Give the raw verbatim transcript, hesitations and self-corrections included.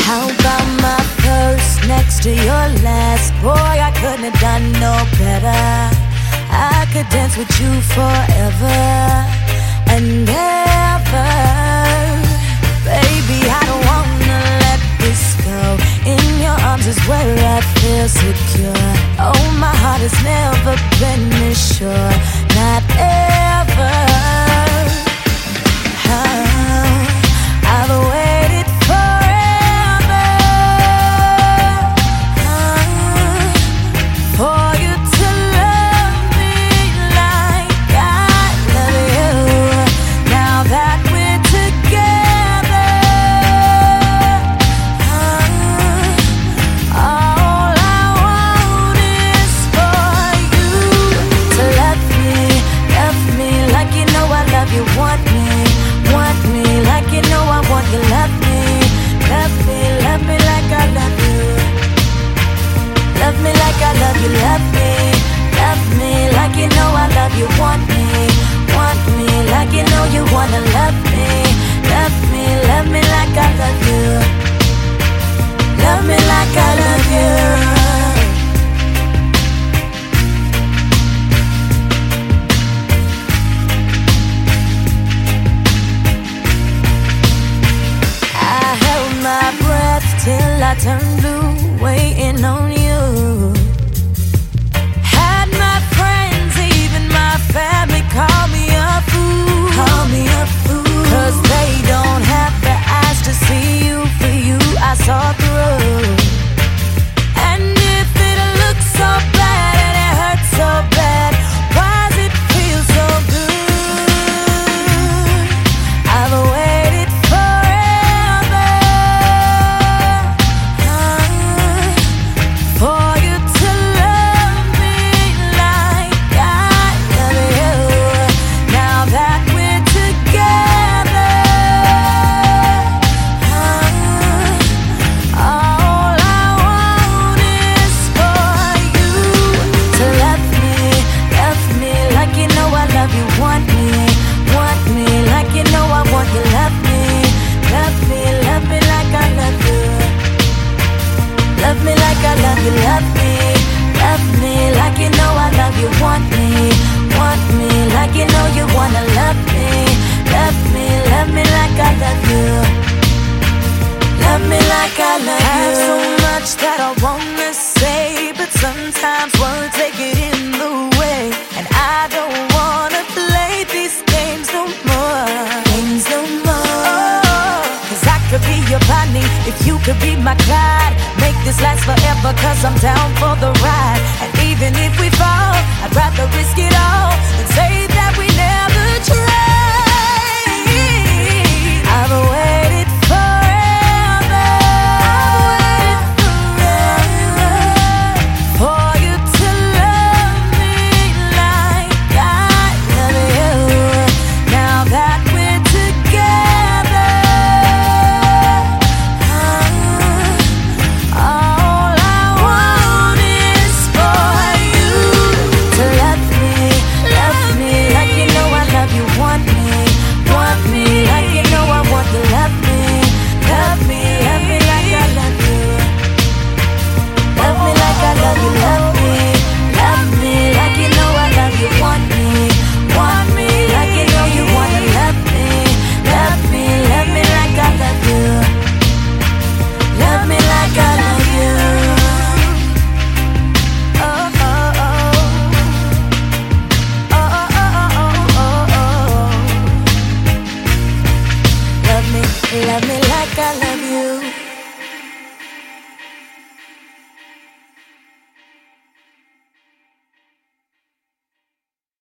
How about my first next to your last? Boy, I couldn't have done no better. I could dance with you forever and ever. Baby, I don't wanna let this go. In your arms is where I feel secure. Oh, my heart has never been this sure. Not ever. Oh, I've waited forever oh, for you to love me like I love you. Now that we're together, oh, all I want is for you to love me, love me like you know I love you. Want me, want me like you know I want you. Love me, love me, love me like I love you. Love me like I love you. Love me, love me like you know I love you. Want me, want me like you know you wanna love me. Love me, love me like I love you. Love me like I love you. Till I turned blue, waiting on you. Had my friends, even my family, call me a fool. Call me a fool. Cause they don't have the eyes to see you. For you, I saw through. And if it looks so bad and it hurts so bad, why does it feel so good? I've waited forever for you to love me like I love you. Now that we're together, all I want is for you to love me, love me like you know I love you. Want me, want me like you know I want you. Love me, love me, love me like I love you. Love me like I love you. Love me, love me like you know I love you. Want me, want me like you know you wanna love me. Love me, love me like I love you. Love me like I love you. I have so much that I wanna say, but sometimes words they get in the way, and I don't wanna play these games no more. Games no more. Oh, cause I could be your Bonnie if you could be my Clyde. Make this last forever cause I'm down for the ride. And even if we fall, I'd rather risk it all than say that we never